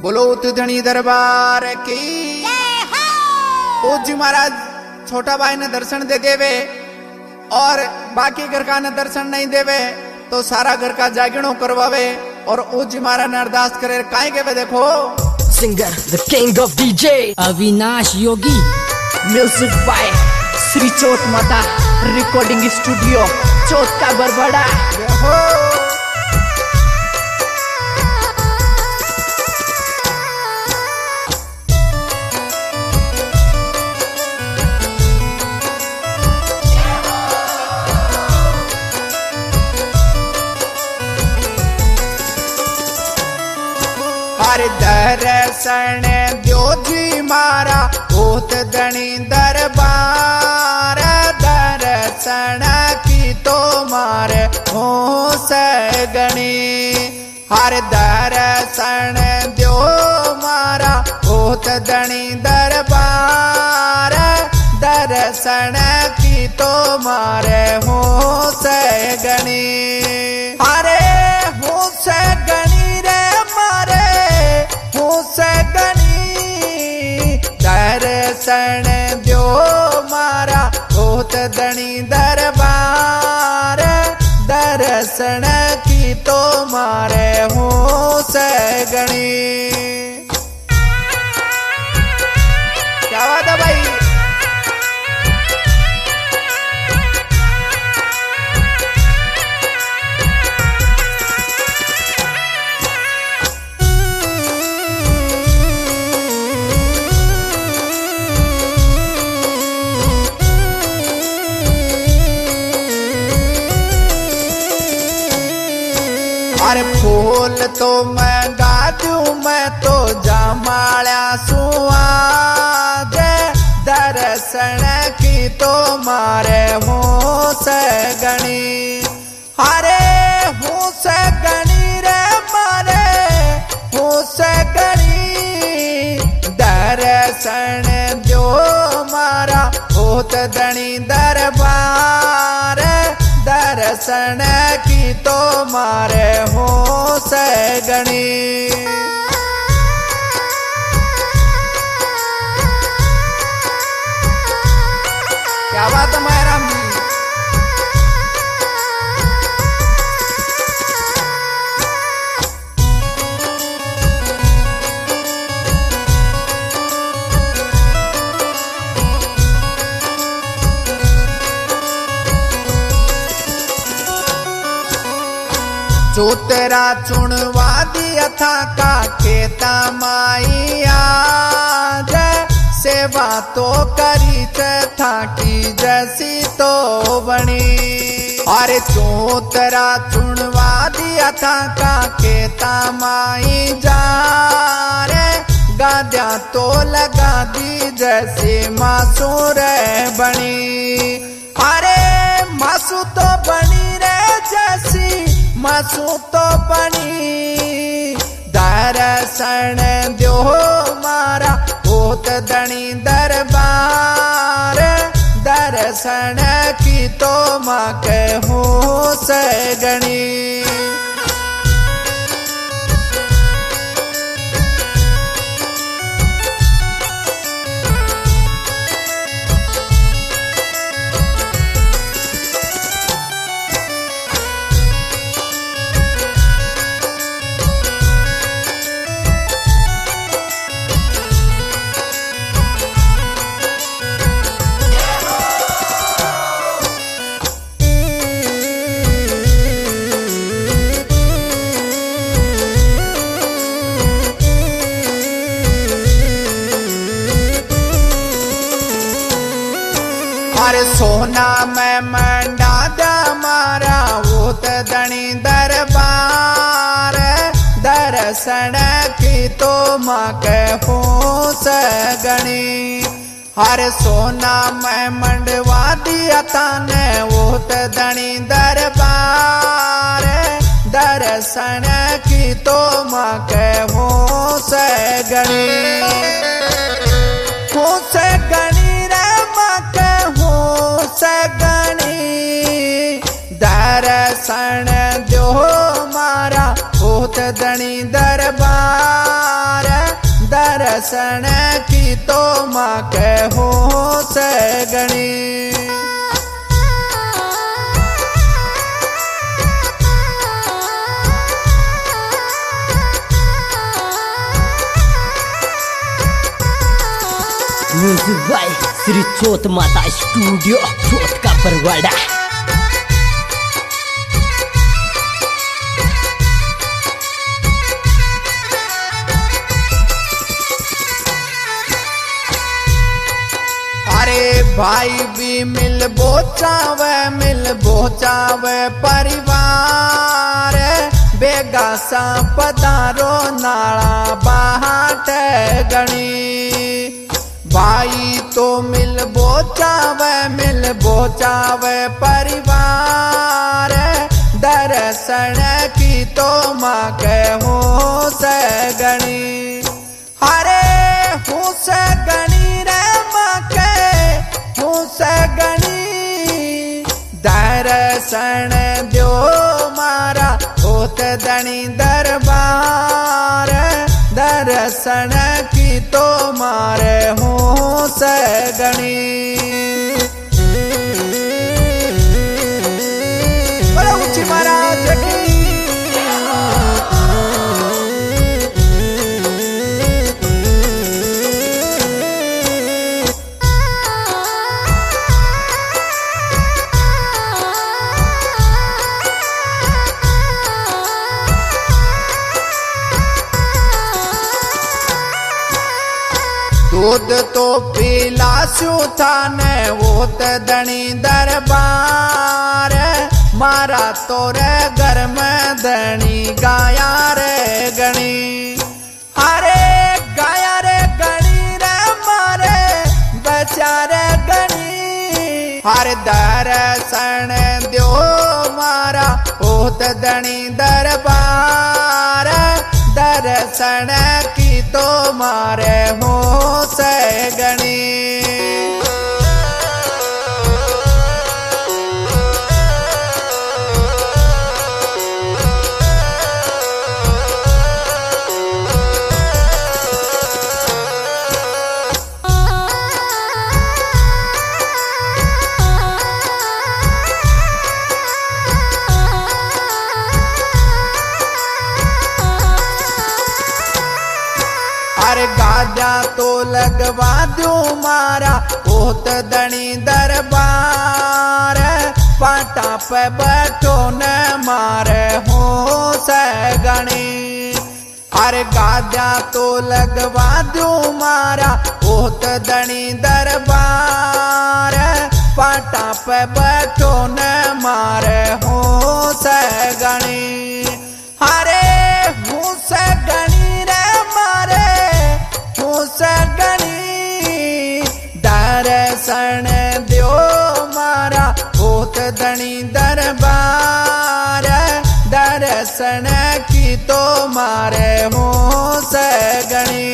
बोलो उतधनी दरबार की। पूज्य महाराज छोटा भाई ने दर्शन दे देवे और बाकी घर का ने दर्शन नहीं देवे तो सारा घर का जागरणों करवावे और पूज्य महाराज ने अरदास करे काहे के वे देखो। Singer the king of DJ Avinash Yogi, music by Shri Chauth Mata recording studio चौथ का बरबड़ा। दर्शन द्यो जी मारा भूत धनी दरबार, दर्शन की तो मारे हो सगणी। हर दर्शन द्यो मारा भूत धनी दरबार, दर्शन की तो मारे हो सगणी। अरे हो सगणी रे मारे सगनी, दर्शन द्यो मारा भूत धनी दरबार, दर्शन की तो मारे हो सगनी। क्या बात है भाई। अरे फूल तो मैं गा दूं मैं तो जमाड़ा सुआद, दर्शन की तो मारे हो सगणी। अरे हो सगणी रे मारे हो सगणी, दर्शन जो मारा भूत धनी दरबार, दर्शन की तो मारे हो सगणी। क्या बात है महाराम जी। जो तेरा चुनवा दिया था का खेता माइया, सेवा तो करी था की जैसी तो बनी। अरे जो तेरा चुनवा दिया था का खेता माई जा रे, गाद्या तो लगा दी जैसी मासूर बनी। अरे मासू तो बनी रे जैसी मासू तो बनी, दर्शन द्यो मारा भूत धनी दरबार, दर्शन की तो माँ के हो सगणी। अरे सोना में मंडा दा मारा भूत धनी दरबार, दर्शन की तो माँ के हो सगणी। हर सोना में मंडवा दिया ताने भूत धनी दरबार, दर्शन की तो माँ के हो सगणी। हो सगणी रे माँ के हो सगणी, दर्शन जो मारा भूत धनी दरबार, दर्शन की तो माँ के हो सगणी। Music by Shri Chauth Mata studio चोट का बरवाड़ा। अरे भाई भी मिल बोचावे परिवार बेगा सा पधारो नाला बाट गणी। भाई तो मिल बोचावे परिवार दर्शन की तो माँ के हो सगणी। अरे हो सगणी रे माँ के हो सगणी दर्शन दो मारा होत दणी दरबार दर्शन की तो मारे हो सगणी। बोलो ऊंची महाराज की। दूध तो पिलास्यू थाने वोत दणी दरबार मारा तोरे घर में दणी गाया रे गणी। अरे गाया रे गणी रे मारे बेचारे गणी। हर दर्शन दो मारा वोत दणी दरबार दर्शन की तो मारे हो सगणी। अरे गाजा तो लगवा दो मारा होत दणी दरबार पाटा पे बैठो न मारे हो सगणी। अरे गाजा तो लगवा दो मारा होत दणी दरबार पाटा पे बैठो न मारे हो सगणी। अरे हो सगणी रे मारे हो सगणी दर्शन दो मारा होत दणी दरबार दर्शन की तो मारे हो सगणी।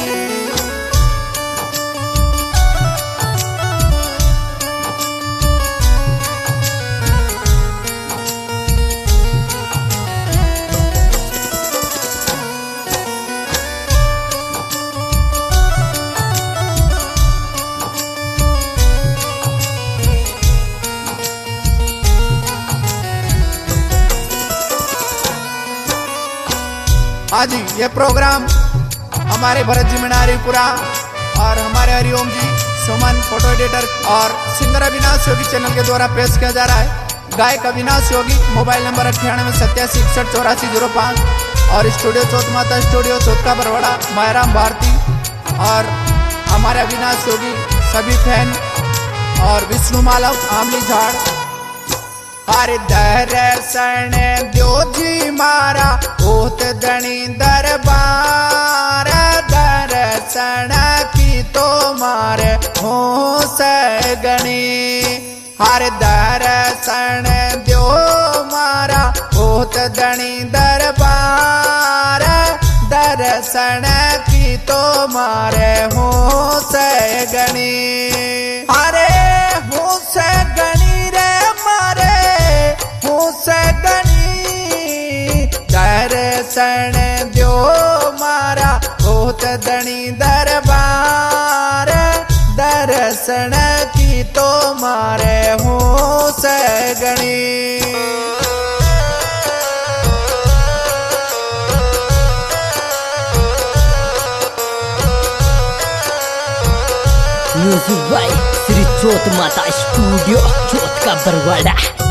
आज ये प्रोग्राम हमारे भरत जी मीनारीपुरा और हमारे हरिओम जी सुमन फोटो एडिटर और सिंगर अविनाश योगी चैनल के द्वारा पेश किया जा रहा है। गायक अविनाश योगी, मोबाइल नंबर 9887618405 और स्टूडियो चौथ माता स्टूडियो चौथ का बरवाड़ा मायाराम भारती और हमारे अविनाश योगी सभी फैन और विष्णु मालव आमली झाड़। हर दर्शन दो जी मारा होत दणी दरबार दर्शन की तो मारे हो सगणी। हर दर्शन दो मारा होत दणी दरबार दर्शन की तो मारे हो सगणी। अरे हो सगणी रे मारे हो सगणी दर्शन दो मारा होत चदनी दरबार दर्शन की तो मारे हूँ सगणी। Music by Shri Chauth Mata studio, चौथ का बरवाड़ा।